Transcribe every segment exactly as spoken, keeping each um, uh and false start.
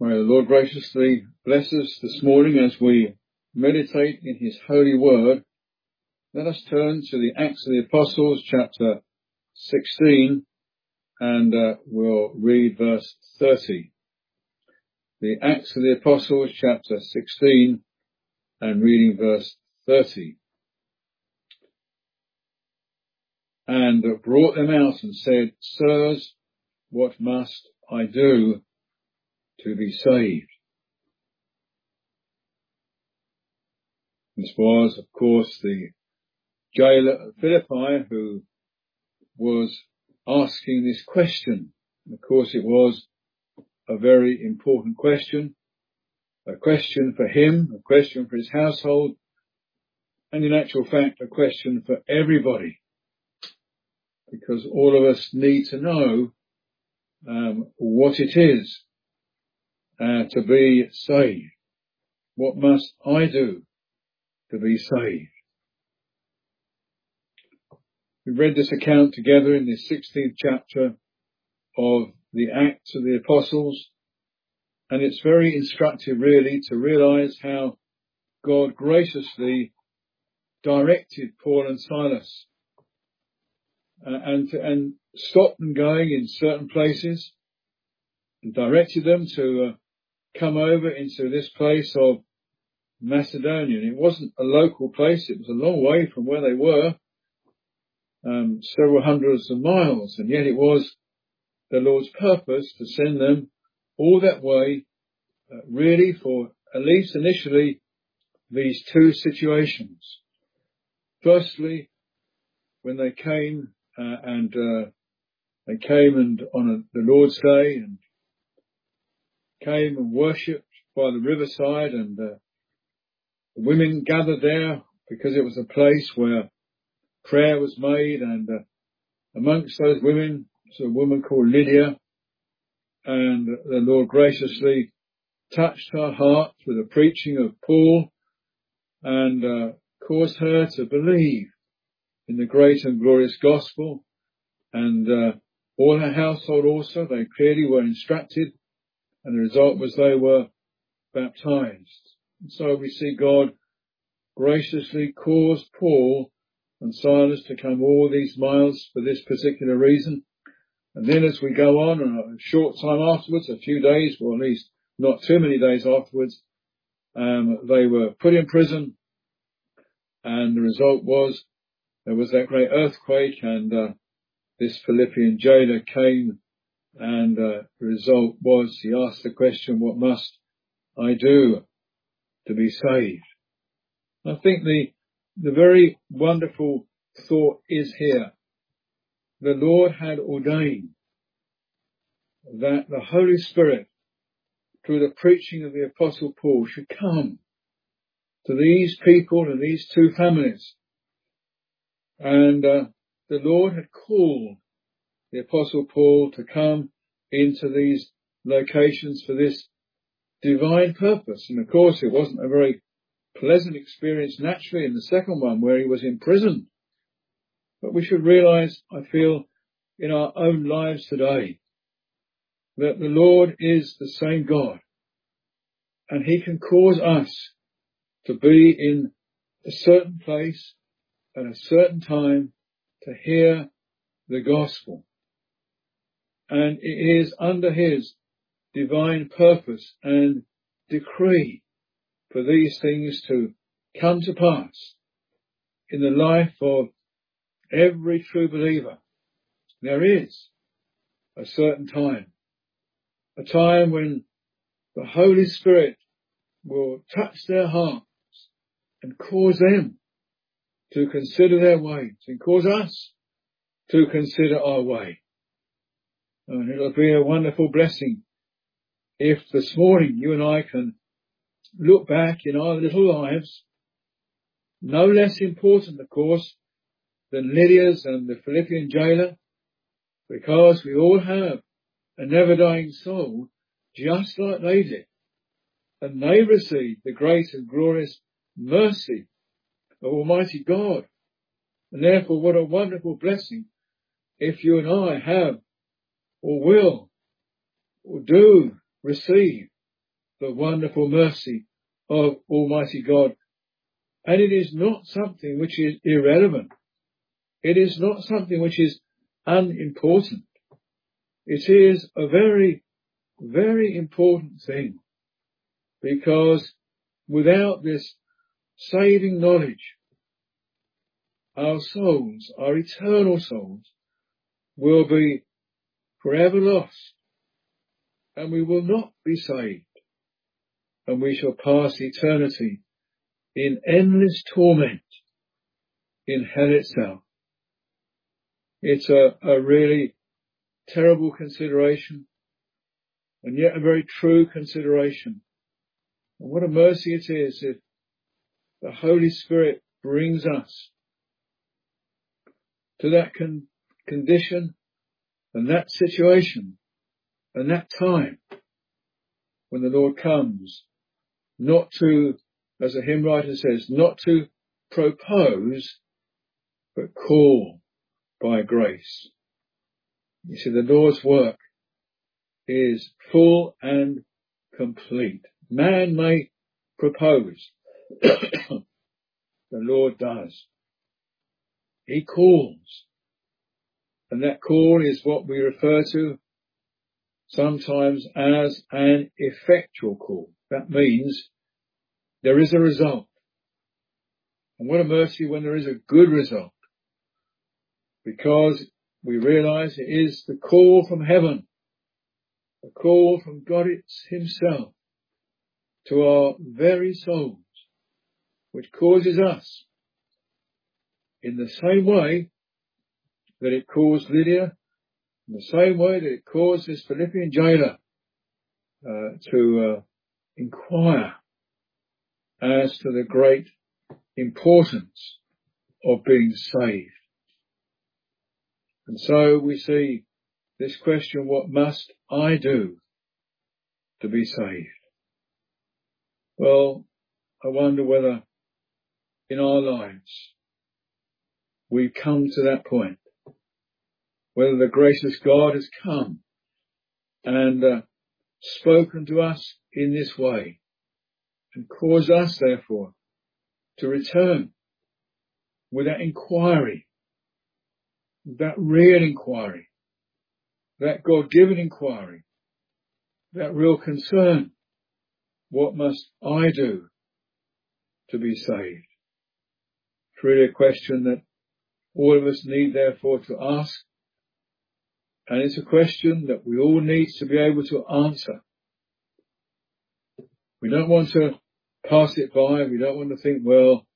May the Lord graciously bless us this morning as we meditate in his holy word. Let us turn to the Acts of the Apostles, chapter sixteen, and uh, we'll read verse thirty. The Acts of the Apostles, chapter sixteen, and reading verse thirty. And brought them out and said, Sirs, what must I do to be saved? This was, of course, the jailer of Philippi who was asking this question. And of course, it was a very important question, a question for him, a question for his household, and in actual fact, a question for everybody, because all of us need to know um, what it is uh, to be saved. What must I do to be saved? We read this account together in the sixteenth chapter of the Acts of the Apostles, and it's very instructive really to realize how God graciously directed Paul and Silas uh, and, to, and stopped them going in certain places and directed them to uh, come over into this place of Macedonia. And it wasn't a local place, it was a long way from where they were, um, several hundreds of miles, and yet it was the Lord's purpose to send them all that way, uh, really for at least initially these two situations. Firstly, when they came uh, and uh, they came and on a, the Lord's Day and came and worshipped by the riverside, and uh, the women gathered there because it was a place where prayer was made, and uh, amongst those women was a woman called Lydia, and the Lord graciously touched her heart with the preaching of Paul and uh, caused her to believe in the great and glorious gospel, and uh, all her household also. They clearly were instructed, and the result was they were baptized. And so we see God graciously cause Paul and Silas to come all these miles for this particular reason. And then as we go on, a short time afterwards, a few days, or at least not too many days afterwards, um, they were put in prison, and the result was there was that great earthquake, and uh, this Philippian jailer came, and uh, the result was he asked the question, what must I do to be saved? I think the the very wonderful thought is here. The Lord had ordained that the Holy Spirit, through the preaching of the Apostle Paul, should come to these people and these two families. And uh, the Lord had called the Apostle Paul to come into these locations for this divine purpose. And of course, it wasn't a very pleasant experience naturally in the second one where he was imprisoned. But we should realize, I feel, in our own lives today, that the Lord is the same God, and he can cause us to be in a certain place at a certain time to hear the gospel. And it is under his divine purpose and decree for these things to come to pass in the life of every true believer. There is a certain time, a time when the Holy Spirit will touch their hearts and cause them to consider their ways, and cause us to consider our way. And it'll be a wonderful blessing if this morning you and I can look back in our little lives, no less important, of course, than Lydia's and the Philippian jailer, because we all have a never-dying soul, just like they did. And they received the great and glorious mercy of Almighty God. And therefore, what a wonderful blessing if you and I have, or will, or do receive the wonderful mercy of Almighty God. And it is not something which is irrelevant. It is not something which is unimportant. It is a very, very important thing, because without this saving knowledge, our souls, our eternal souls, will be forever lost, and we will not be saved, and we shall pass eternity in endless torment in hell itself. It's a, a really terrible consideration, and yet a very true consideration. And what a mercy it is if the Holy Spirit brings us to that con- condition and that situation and that time when the Lord comes, not to, as the hymn writer says, not to propose, but call by grace. You see, the Lord's work is full and complete. Man may propose. The Lord does. He calls. And that call is what we refer to sometimes as an effectual call. That means there is a result. And what a mercy when there is a good result, because we realize it is the call from heaven, a call from God himself to our very souls, which causes us, in the same way that it caused Lydia, in the same way that it caused this Philippian jailer uh, to uh, inquire as to the great importance of being saved. And so we see this question, what must I do to be saved? Well, I wonder whether in our lives we've come to that point, whether the gracious God has come and uh, spoken to us in this way and caused us, therefore, to return with that inquiry, that real inquiry, that God-given inquiry, that real concern. What must I do to be saved? It's really a question that all of us need, therefore, to ask. And it's a question that we all need to be able to answer. We don't want to pass it by. We don't want to think, well,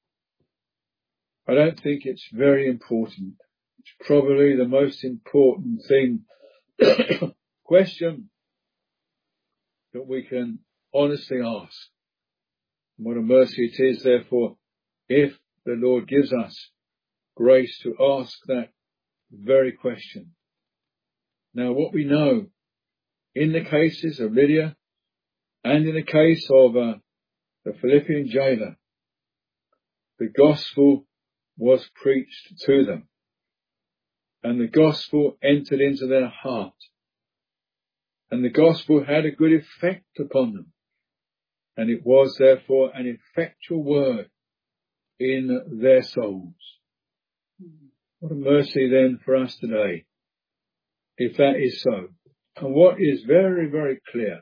I don't think it's very important. It's probably the most important thing, question that we can honestly ask. And what a mercy it is, therefore, if the Lord gives us grace to ask that very question. Now, what we know in the cases of Lydia and in the case of uh, the Philippian jailer, the gospel was preached to them, and the gospel entered into their heart, and the gospel had a good effect upon them, and it was therefore an effectual word in their souls. What a mercy then for us today, if that is so. And what is very, very clear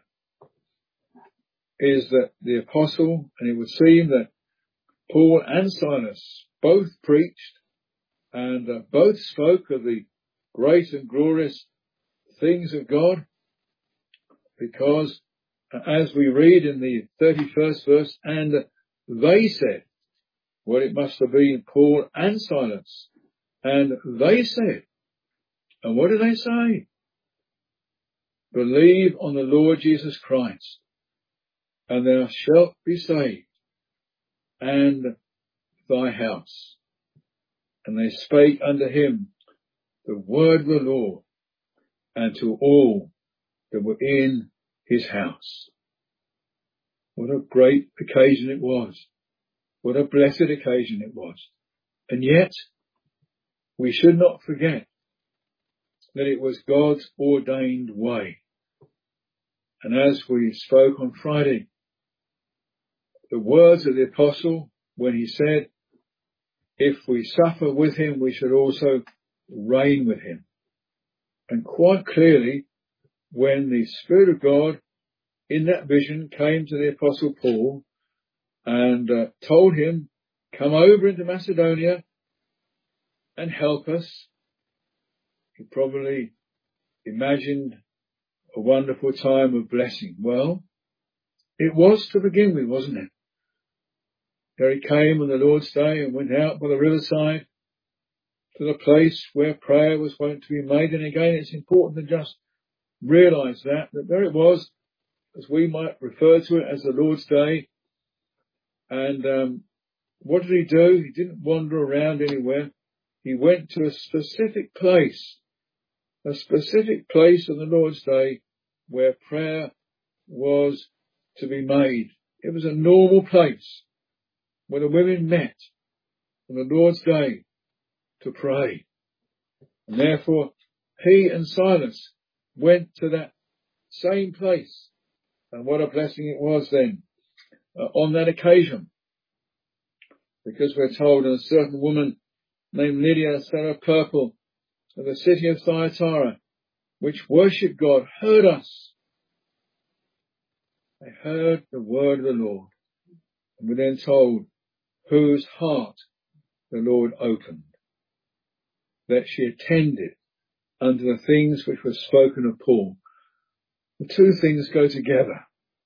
is that the apostle, and it would seem that Paul and Silas both preached and uh, both spoke of the great and glorious things of God, because uh, as we read in the thirty-first verse, and they said, well, it must have been Paul and Silas, and they said, and what do they say? Believe on the Lord Jesus Christ, and thou shalt be saved, and thy house. And they spake unto him the word of the Lord, and to all that were in his house. What a great occasion it was. What a blessed occasion it was. And yet, we should not forget that it was God's ordained way. And as we spoke on Friday, the words of the apostle when he said, if we suffer with him, we should also reign with him. And quite clearly, when the Spirit of God in that vision came to the apostle Paul and uh, told him, come over into Macedonia and help us, he probably imagined a wonderful time of blessing. Well, it was to begin with, wasn't it? There he came on the Lord's day and went out by the riverside to the place where prayer was wont to be made. And again, it's important to just realize that, that there it was, as we might refer to it as the Lord's day. And um, what did he do? He didn't wander around anywhere. He went to a specific place, a specific place on the Lord's day where prayer was to be made. It was a normal place where the women met on the Lord's day to pray. And therefore, he and Silas went to that same place. And what a blessing it was then uh, on that occasion. Because we're told a certain woman named Lydia, seller of purple, of the city of Thyatira, which worshipped God, heard us. They heard the word of the Lord. And were then told whose heart the Lord opened, that she attended unto the things which were spoken of Paul. The two things go together.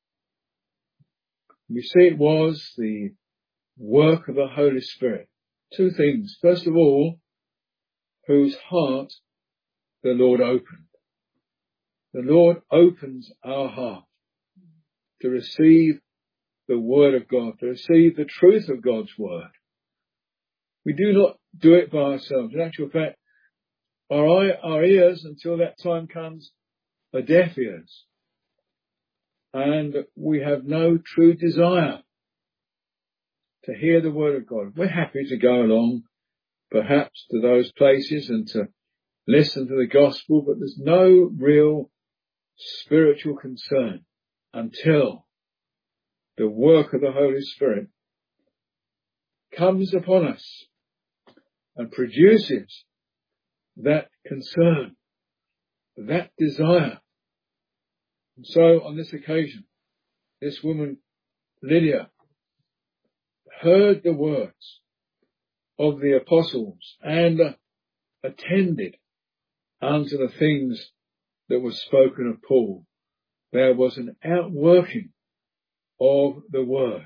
We see it was the work of the Holy Spirit. Two things. First of all, whose heart the Lord opened. The Lord opens our heart to receive the word of God, to receive the truth of God's word. We do not do it by ourselves. In actual fact, our, eye, our ears, until that time comes, are deaf ears. And we have no true desire to hear the word of God. We're happy to go along, perhaps, to those places and to listen to the gospel, but there's no real spiritual concern until the work of the Holy Spirit comes upon us and produces that concern, that desire. And so on this occasion, this woman, Lydia, heard the words of the apostles and uh, attended unto the things that were spoken of Paul. There was an outworking of the word.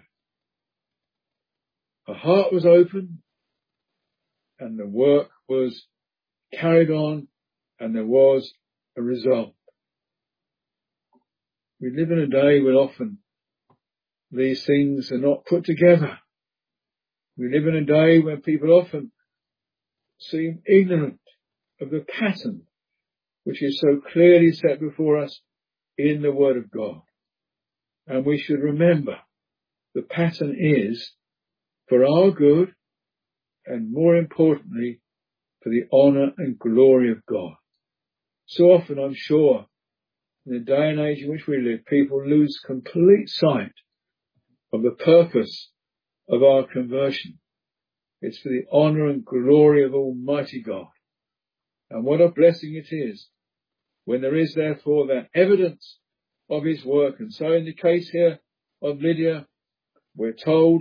Her heart was open and the work was carried on and there was a result. We live in a day when often these things are not put together. We live in a day when people often seem ignorant of the pattern which is so clearly set before us in the Word of God. And we should remember the pattern is for our good and more importantly for the honour and glory of God. So often, I'm sure, in the day and age in which we live, people lose complete sight of the purpose of our conversion. It's for the honour and glory of Almighty God. And what a blessing it is when there is therefore that evidence of his work. And so in the case here of Lydia, we're told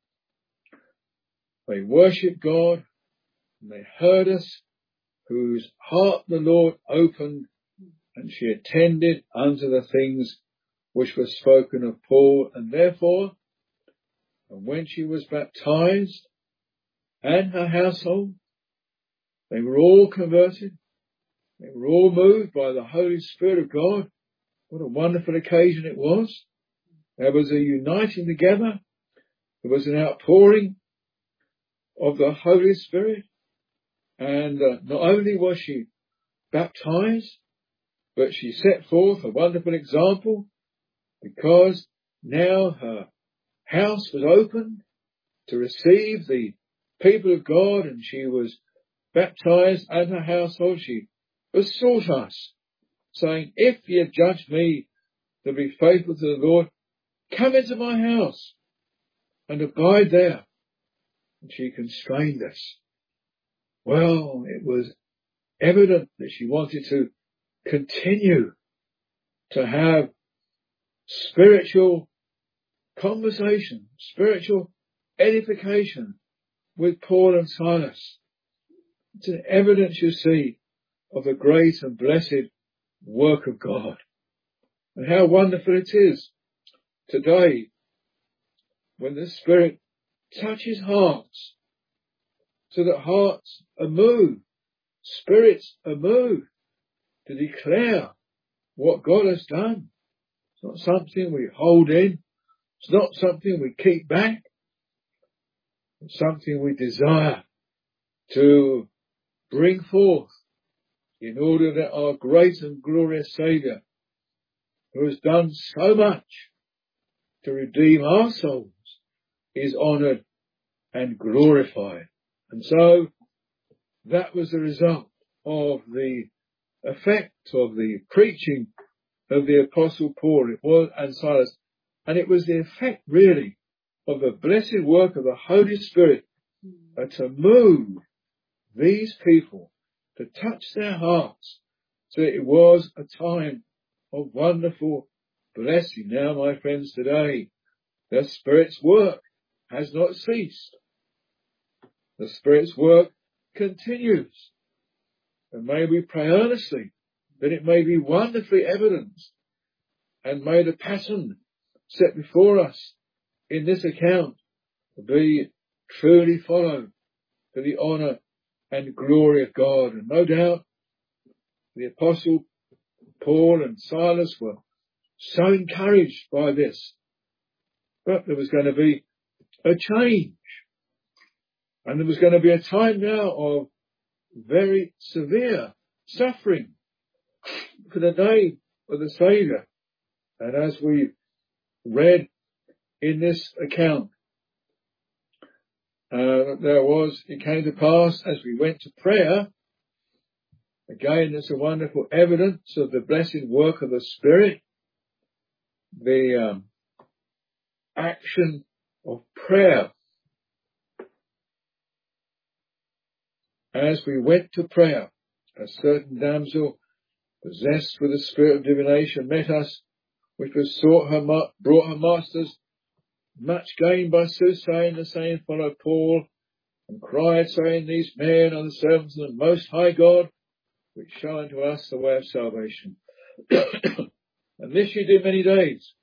they worshipped God and they heard us, whose heart the Lord opened, and she attended unto the things which were spoken of Paul. And therefore, and when she was baptized and her household, they were all converted. They were all moved by the Holy Spirit of God. What a wonderful occasion it was. There was a uniting together. There was an outpouring of the Holy Spirit. And uh, not only was she baptized, but she set forth a wonderful example, because now her house was opened to receive the people of God, and she was baptized and her household. She besought us, saying, if ye have judged me to be faithful to the Lord, come into my house and abide there. And she constrained us. Well, it was evident that she wanted to continue to have spiritual conversation, spiritual edification with Paul and Silas. It's an evidence, you see, of the great and blessed work of God. And how wonderful it is today when the Spirit touches hearts, so that hearts are moved, spirits are moved to declare what God has done. It's not something we hold in. It's not something we keep back. It's something we desire to bring forth in order that our great and glorious Saviour, who has done so much to redeem our souls, is honoured and glorified. And so that was the result of the effect of the preaching of the Apostle Paul it was, and Silas. And it was the effect really of the blessed work of the Holy Spirit uh, to move these people, to touch their hearts. So it was a time of wonderful blessing. Now, my friends, today, the Spirit's work has not ceased. The Spirit's work continues. And may we pray earnestly that it may be wonderfully evidenced, and may the pattern set before us in this account be truly followed to the honour and glory of God. And no doubt the Apostle Paul and Silas were so encouraged by this. But there was going to be a change. And there was going to be a time now of very severe suffering for the name of the Saviour. And as we read in this account, uh, there was, it came to pass as we went to prayer. Again, it's a wonderful evidence of the blessed work of the Spirit, the um, action of prayer. As we went to prayer, a certain damsel possessed with the spirit of divination met us, which was sought her, brought her masters much gain by soothsaying. The same followed Paul, and cried, saying, These men are the servants of the Most High God, which show unto us the way of salvation. And this she did many days.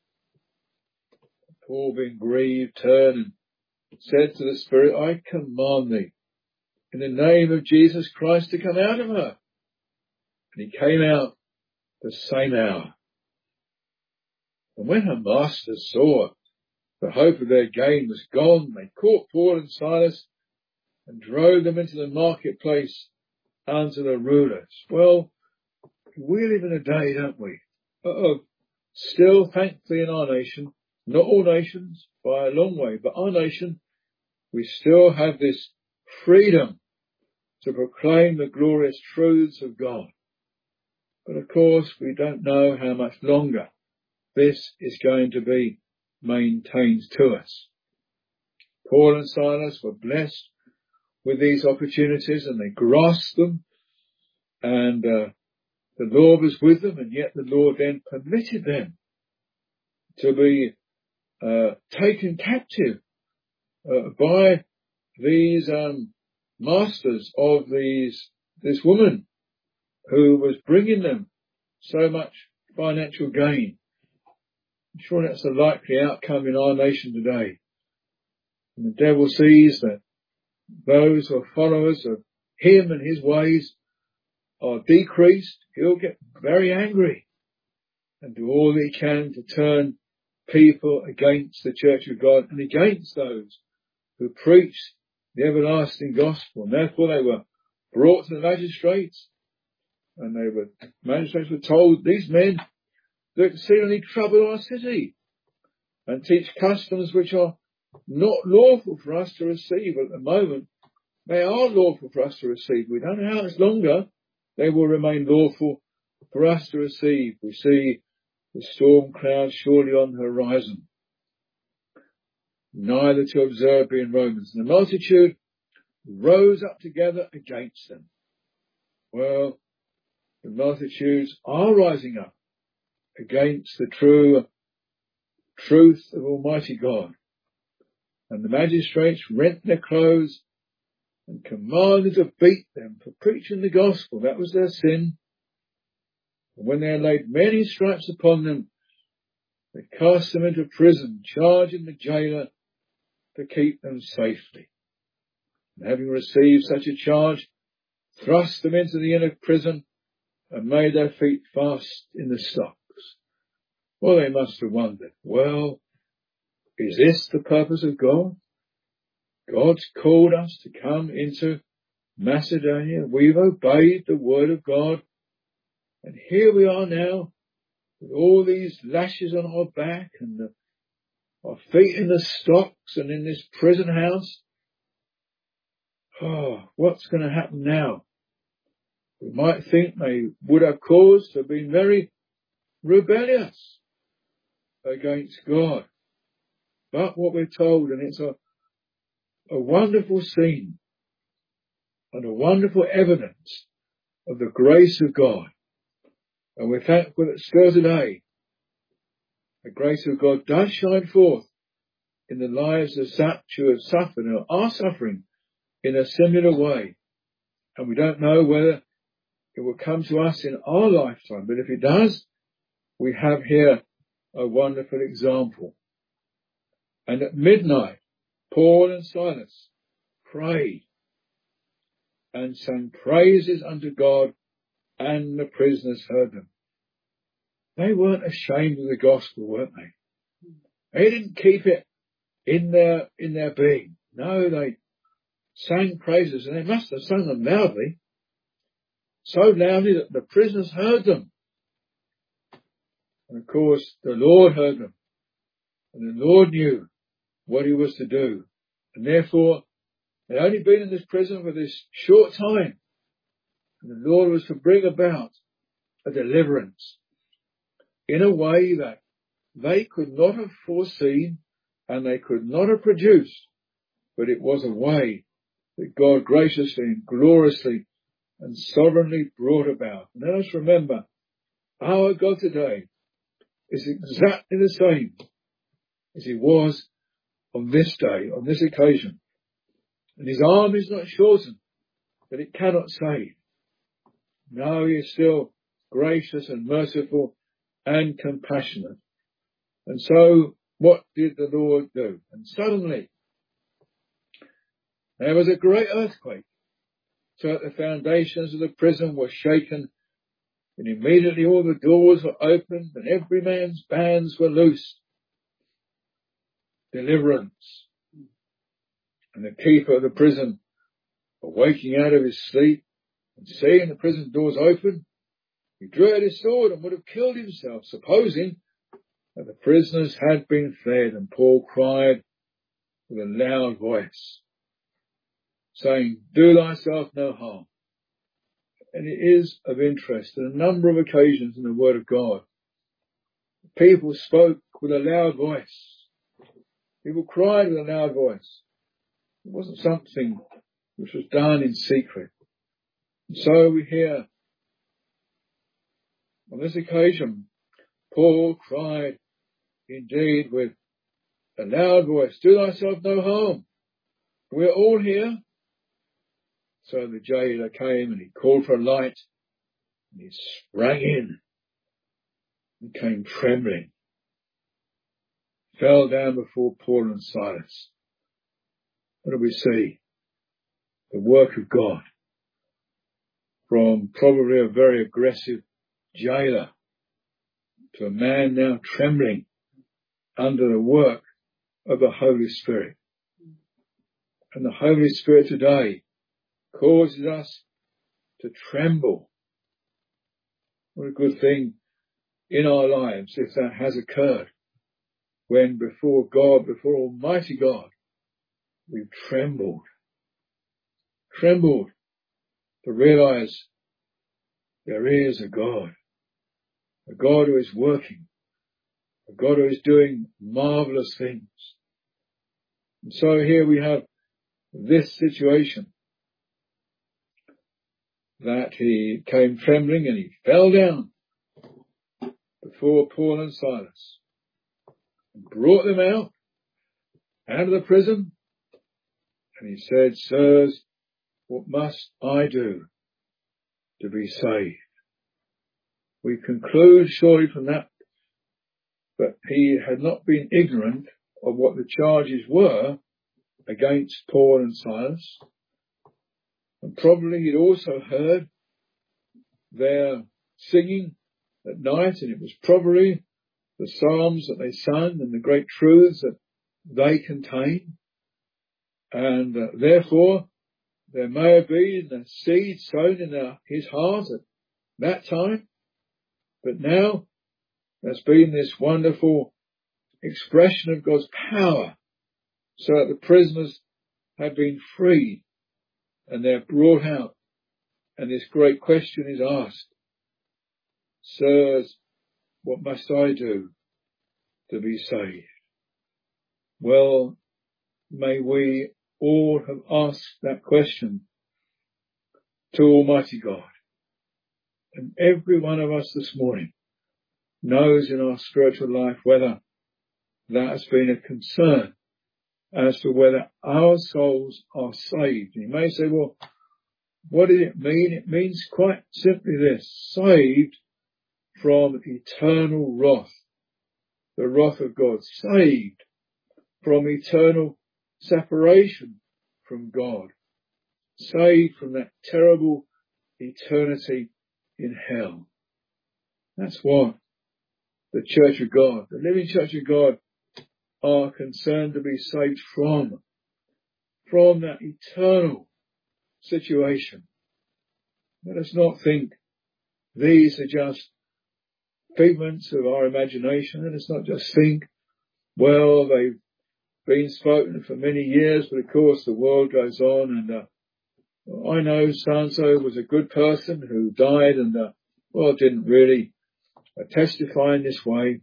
Paul, being grieved, turned and said to the Spirit, I command thee, in the name of Jesus Christ, to come out of her. And he came out the same hour. And when her masters saw the hope of their gain was gone, they caught Paul and Silas and drove them into the marketplace unto the rulers. Well, we live in a day, don't we, of still, thankfully, in our nation, not all nations by a long way, but our nation, we still have this freedom to proclaim the glorious truths of God. But of course, we don't know how much longer this is going to be maintained to us. Paul and Silas were blessed with these opportunities, and they grasped them, and uh, the Lord was with them, and yet the Lord then permitted them to be uh, taken captive uh, by these um, masters of these this woman who was bringing them so much financial gain. I'm sure that's a likely outcome in our nation today. And the devil sees that those who are followers of him and his ways are decreased. He'll get very angry and do all that he can to turn people against the Church of God and against those who preach the everlasting gospel. And therefore they were brought to the magistrates, and they were magistrates were told, these men do exceedingly trouble our city and teach customs which are not lawful for us to receive. At the moment, they are lawful for us to receive. We don't know how much longer they will remain lawful for us to receive. We see the storm cloud surely on the horizon, neither to observe being Romans. And the multitude rose up together against them. Well, the multitudes are rising up against the true truth of Almighty God. And the magistrates rent their clothes and commanded to beat them for preaching the gospel. That was their sin. And when they had laid many stripes upon them, they cast them into prison, charging the jailer to keep them safely. And having received such a charge, thrust them into the inner prison and made their feet fast in the stocks. Well, they must have wondered, well, is this the purpose of God? God's called us to come into Macedonia. We've obeyed the word of God. And here we are now with all these lashes on our back and the, our feet in the stocks and in this prison house. Oh, what's going to happen now? We might think they would have cause to have been very rebellious against God. But what we're told, and it's a, a wonderful scene and a wonderful evidence of the grace of God. And we're thankful that still today, the grace of God does shine forth in the lives of such who have suffered or are suffering in a similar way. And we don't know whether it will come to us in our lifetime, but if it does, we have here a wonderful example. And at midnight, Paul and Silas prayed and sang praises unto God, and the prisoners heard them. They weren't ashamed of the gospel, weren't they? They didn't keep it in their, in their being. No, they sang praises, and they must have sung them loudly. So loudly that the prisoners heard them. And of course, the Lord heard them. And the Lord knew what he was to do. And therefore, they'd only been in this prison for this short time. And the Lord was to bring about a deliverance in a way that they could not have foreseen and they could not have produced. But it was a way that God graciously and gloriously and sovereignly brought about. And let us remember, our God today is exactly the same as he was on this day, on this occasion. And his arm is not shortened, that it cannot save. No, he is still gracious and merciful and compassionate. And so, what did the Lord do? And suddenly, there was a great earthquake, so that the foundations of the prison were shaken, and immediately all the doors were opened, and every man's bands were loosed. Deliverance. And the keeper of the prison, awaking out of his sleep and seeing the prison doors open, he drew out his sword and would have killed himself, supposing that the prisoners had been fled. And Paul cried with a loud voice, saying, "Do thyself no harm." And it is of interest that a number of occasions in the Word of God, people spoke with a loud voice. People cried with a loud voice. It wasn't something which was done in secret. And so we hear, on this occasion, Paul cried indeed with a loud voice, "Do thyself no harm. We're all here." So the jailer came and he called for a light, and he sprang in and came trembling, fell down before Paul and Silas. What do we see? The work of God, from probably a very aggressive jailer to a man now trembling under the work of the Holy Spirit. And the Holy Spirit today causes us to tremble. What a good thing in our lives if that has occurred, when before God, before Almighty God, we've trembled, trembled to realize there is a God, a God who is working, a God who is doing marvellous things. And so here we have this situation, that he came trembling and he fell down before Paul and Silas and brought them out, out of the prison. And he said, Sirs, what must I do to be saved? We conclude surely from that that he had not been ignorant of what the charges were against Paul and Silas. And probably he'd also heard their singing at night, and it was probably the psalms that they sung and the great truths that they contain. And uh, therefore, there may have been a seed sown in uh, his heart at that time. But now, there's been this wonderful expression of God's power, so that the prisoners have been freed and they're brought out. And this great question is asked, Sirs, what must I do to be saved? Well, may we all have asked that question to Almighty God. And every one of us this morning knows in our spiritual life whether that has been a concern as to whether our souls are saved. You may say, well, what does it mean? It means quite simply this: saved from eternal wrath, the wrath of God, saved from eternal separation from God, saved from that terrible eternity in hell. That's what the Church of God, the living Church of God, are concerned to be saved from, from that eternal situation. Let us not think these are just figments of our imagination. Let us not just think, well, they've been spoken for many years, but of course the world goes on, and uh, I know so-and-so was a good person who died and, uh, well, didn't really uh, testify in this way.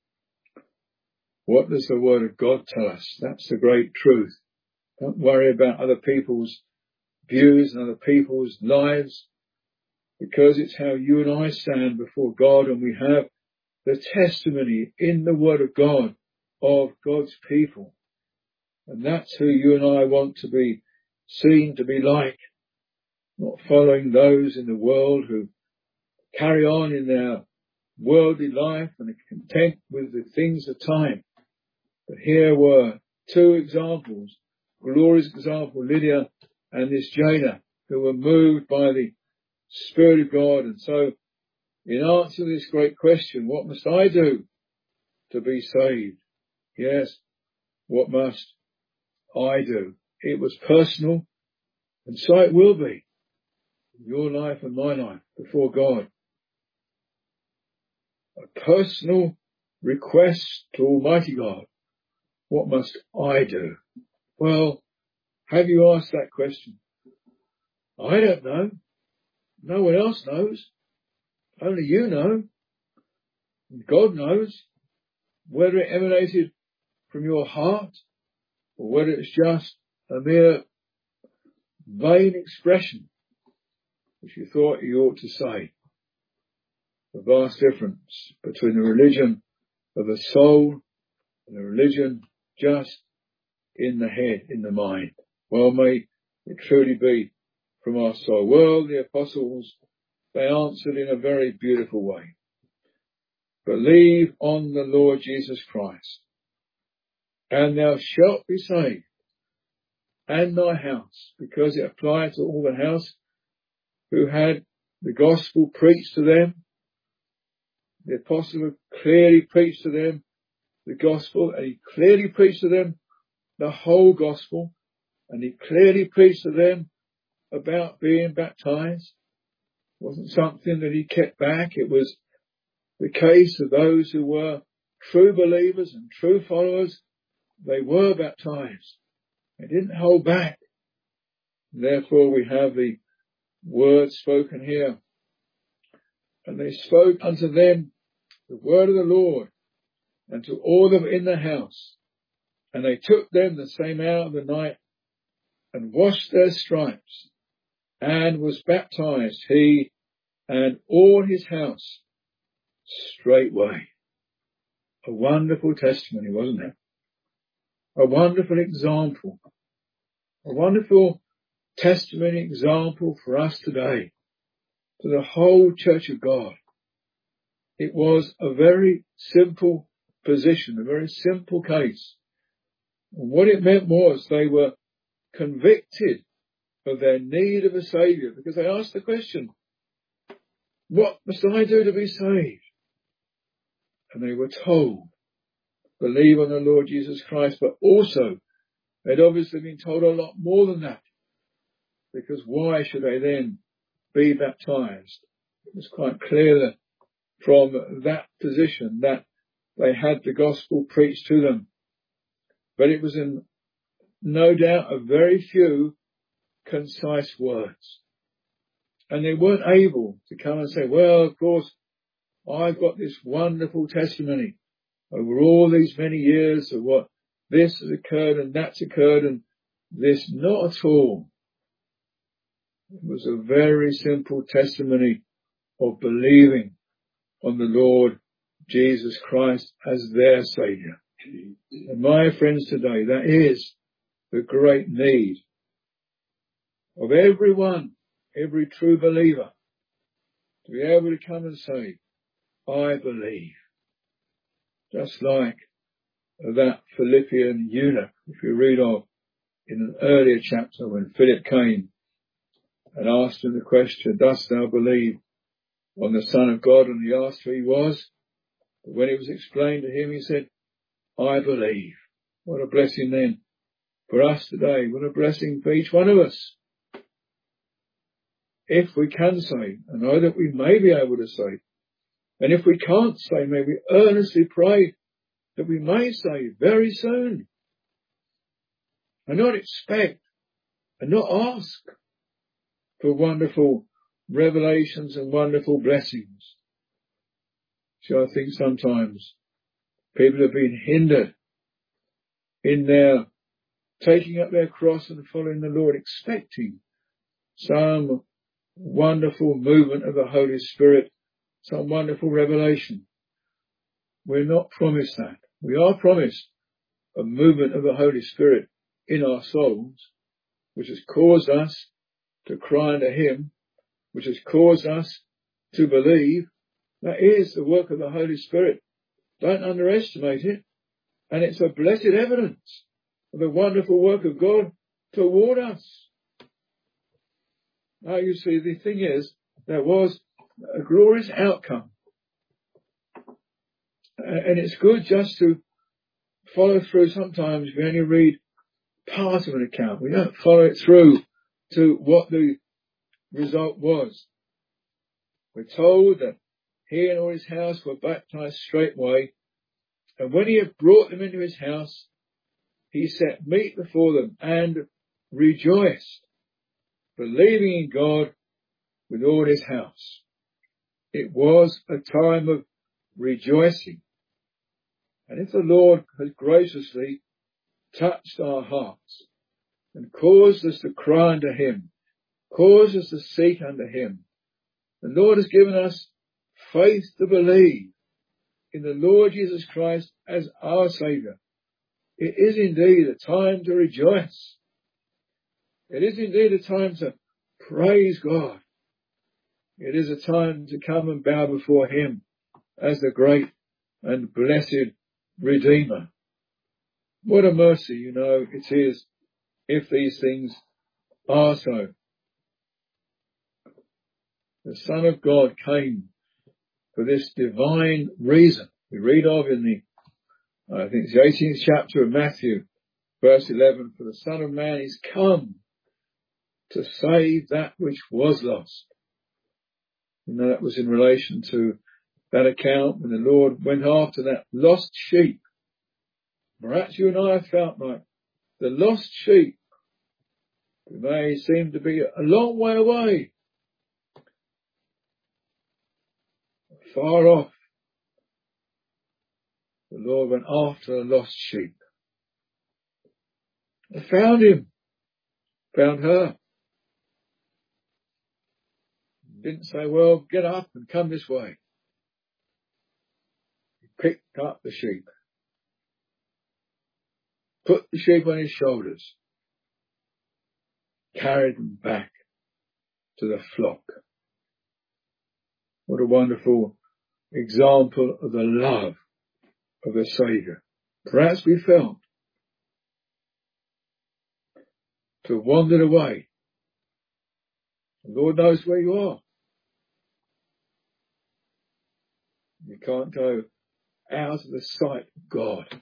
What does the Word of God tell us? That's the great truth. Don't worry about other people's views and other people's lives, because it's how you and I stand before God, and we have the testimony in the Word of God of God's people. And that's who you and I want to be seen to be like, not following those in the world who carry on in their worldly life and are content with the things of time. But here were two examples, glorious example, Lydia and this jailer, who were moved by the Spirit of God. And so, in answer to this great question, what must I do to be saved? Yes, what must I do? It was personal, and so it will be in your life and my life before God. A personal request to Almighty God. What must I do? Well, have you asked that question? I don't know. No one else knows. Only you know. God knows whether it emanated from your heart or whether it's just a mere vain expression which you thought you ought to say. The vast difference between the religion of the soul and the religion just in the head, in the mind. Well, may it truly be from our soul. Well, the apostles, they answered in a very beautiful way. Believe on the Lord Jesus Christ, and thou shalt be saved, and thy house, because it applied to all the house who had the gospel preached to them. The apostle clearly preached to them the gospel, and he clearly preached to them the whole gospel, and he clearly preached to them about being baptized. It wasn't something that he kept back. It was the case of those who were true believers and true followers. They were baptized. They didn't hold back. Therefore, we have the word spoken here. And they spoke unto them the word of the Lord, and to all them in the house. And they took them the same hour of the night, and washed their stripes, and was baptized, he and all his house, straightway. A wonderful testimony, wasn't it? A wonderful example. A wonderful testimony example for us today, for the whole Church of God. It was a very simple position, a very simple case. And what it meant was they were convicted of their need of a Saviour, because they asked the question, what must I do to be saved? And they were told, believe on the Lord Jesus Christ, but also they'd obviously been told a lot more than that, because why should they then be baptized? It was quite clear that from that position that they had the gospel preached to them, but it was in no doubt a very few concise words. And they weren't able to come and say, well, of course, I've got this wonderful testimony over all these many years of what this has occurred and that's occurred and this. Not at all. It was a very simple testimony of believing on the Lord Jesus Christ as their Saviour. And my friends today, that is the great need of everyone, every true believer, to be able to come and say, I believe. Just like that Philippian eunuch, if you read of in an earlier chapter when Philip came and asked him the question, dost thou believe on the Son of God? And he asked who he was. But when it was explained to him, he said, I believe. What a blessing then for us today. What a blessing for each one of us. If we can say, and know that we may be able to say, and if we can't say, may we earnestly pray that we may say very soon, and not expect and not ask for wonderful revelations and wonderful blessings. So I think sometimes people have been hindered in their taking up their cross and following the Lord, expecting some wonderful movement of the Holy Spirit, some wonderful revelation. We're not promised that. We are promised a movement of the Holy Spirit in our souls, which has caused us to cry unto Him, which has caused us to believe. That is the work of the Holy Spirit. Don't underestimate it. And it's a blessed evidence of the wonderful work of God toward us. Now you see, the thing is, there was a glorious outcome. And it's good just to follow through. Sometimes we only read part of an account. We don't follow it through to what the result was. We're told that he and all his house were baptized straightway. And when he had brought them into his house, he set meat before them and rejoiced, believing in God with all his house. It was a time of rejoicing. And if the Lord has graciously touched our hearts and caused us to cry unto Him, caused us to seek unto Him, the Lord has given us faith to believe in the Lord Jesus Christ as our Saviour. It is indeed a time to rejoice. It is indeed a time to praise God. It is a time to come and bow before Him as the great and blessed Redeemer. What a mercy, you know, it is if these things are so. The Son of God came for this divine reason. We read of in the, I think it's the eighteenth chapter of Matthew, verse eleven, for the Son of Man is come to save that which was lost. You know, that was in relation to that account when the Lord went after that lost sheep. Perhaps you and I have felt like the lost sheep who may seem to be a long way away, far off. the Lord went after a lost sheep. They found him, found her. Didn't say, well, get up and come this way. He picked up the sheep, put the sheep on his shoulders, carried them back to the flock. What a wonderful example of the love of the Saviour. Perhaps we felt to have wandered away. The Lord knows where you are. You can't go out of the sight of God.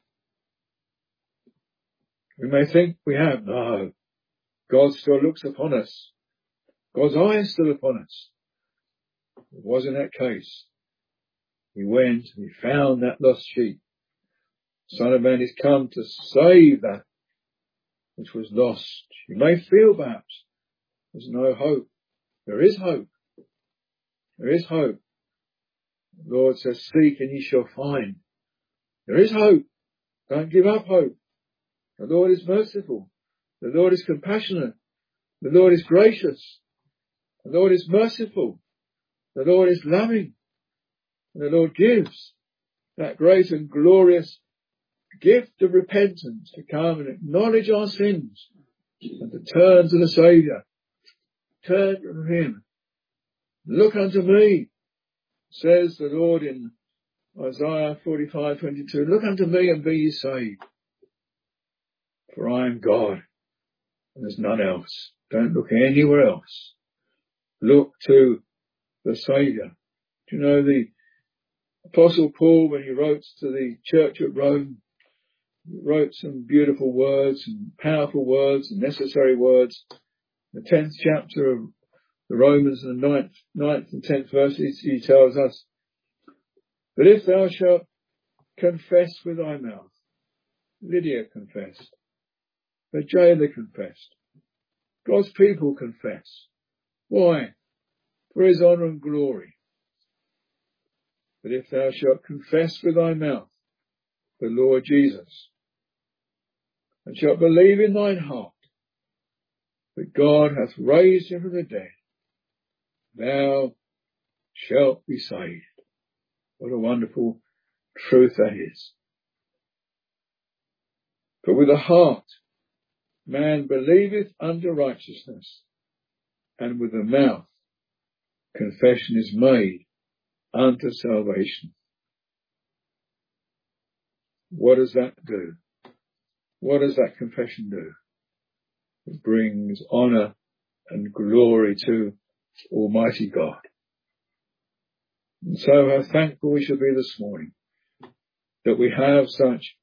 We may think we have. No. God still looks upon us. God's eye is still upon us. It wasn't that case. He went and he found that lost sheep. The Son of Man is come to save that which was lost. You may feel perhaps there's no hope. There is hope. There is hope. The Lord says, seek and ye shall find. There is hope. Don't give up hope. The Lord is merciful. The Lord is compassionate. The Lord is gracious. The Lord is merciful. The Lord is loving. And the Lord gives that great and glorious gift of repentance to come and acknowledge our sins and to turn to the Saviour. Turn to him. Look unto me, says the Lord in Isaiah forty-five twenty-two. Look unto me and be ye saved. For I am God and there's none else. Don't look anywhere else. Look to the Saviour. Do you know the Apostle Paul, when he wrote to the church at Rome, he wrote some beautiful words and powerful words and necessary words. The tenth chapter of the Romans and the ninth, ninth and tenth verses, he tells us, but if thou shalt confess with thy mouth, Lydia confessed, the jailer confessed, God's people confess. Why? For his honour and glory. But if thou shalt confess with thy mouth the Lord Jesus, and shalt believe in thine heart that God hath raised him from the dead, thou shalt be saved. What a wonderful truth that is. For with the heart man believeth unto righteousness, and with the mouth confession is made unto salvation. What does that do? What does that confession do? It brings honour and glory to Almighty God. And so how thankful we should be this morning that we have such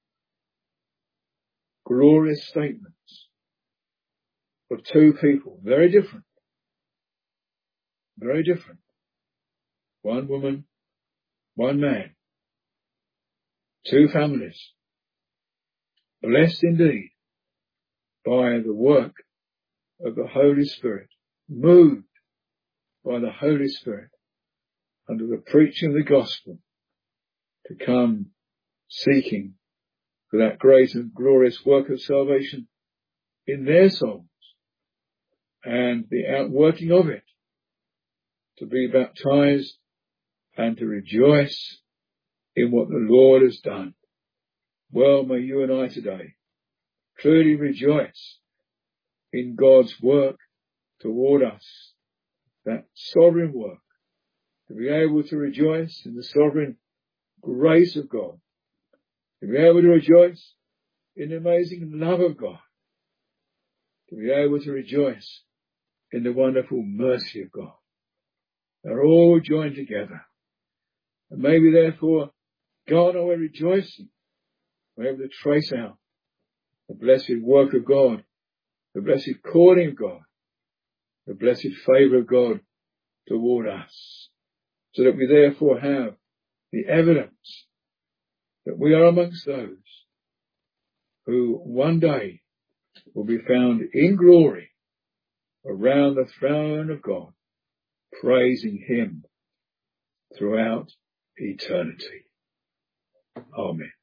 glorious statements of two people, very different, very different. One woman, one man, two families, blessed indeed by the work of the Holy Spirit, moved by the Holy Spirit under the preaching of the gospel to come seeking for that great and glorious work of salvation in their souls and the outworking of it, to be baptized and to rejoice in what the Lord has done. Well, may you and I today truly rejoice in God's work toward us, that sovereign work, to be able to rejoice in the sovereign grace of God, to be able to rejoice in the amazing love of God, to be able to rejoice in the wonderful mercy of God. They're all joined together. And maybe therefore God our rejoicing, we're able to trace out the blessed work of God, the blessed calling of God, the blessed favour of God toward us, so that we therefore have the evidence that we are amongst those who one day will be found in glory around the throne of God, praising him throughout eternity. Amen.